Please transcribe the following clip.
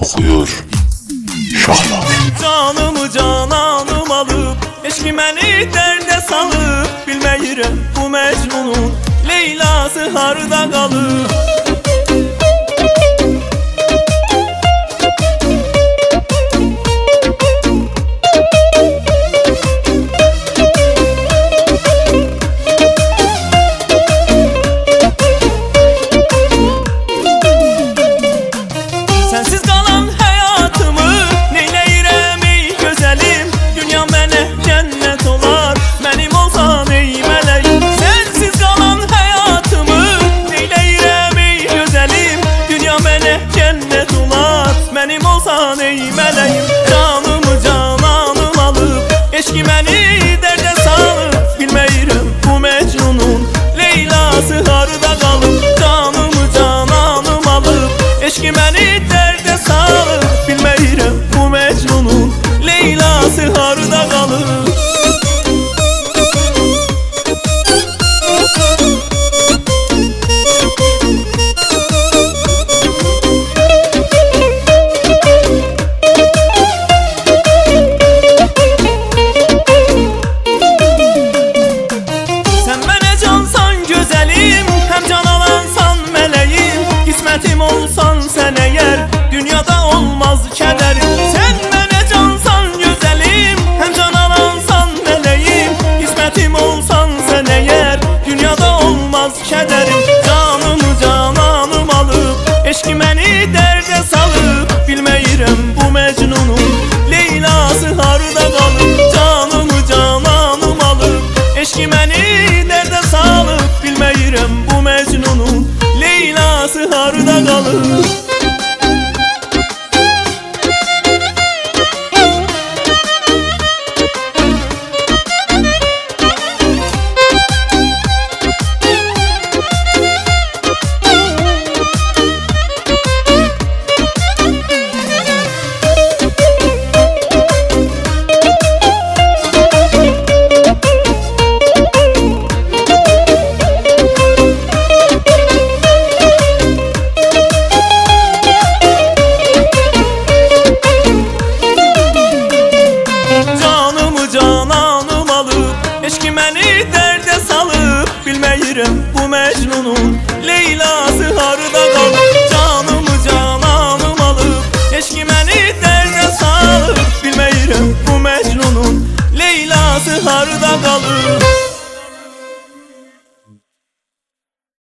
okuyor Şahlar. Canımı cananım alıp eşki məni dərdə salıb, bilməyirəm bu Məcnunun Leylası harda qalıb. Sensiz qalan həyatımı neyləyirəm ey gözəlim? Dünya mənə cənnət olar, mənim olsan ey mələyim. Sensiz qalan həyatımı neyləyirəm ey gözəlim? Dünya mənə cənnət olar, mənim olsan ey mələyim.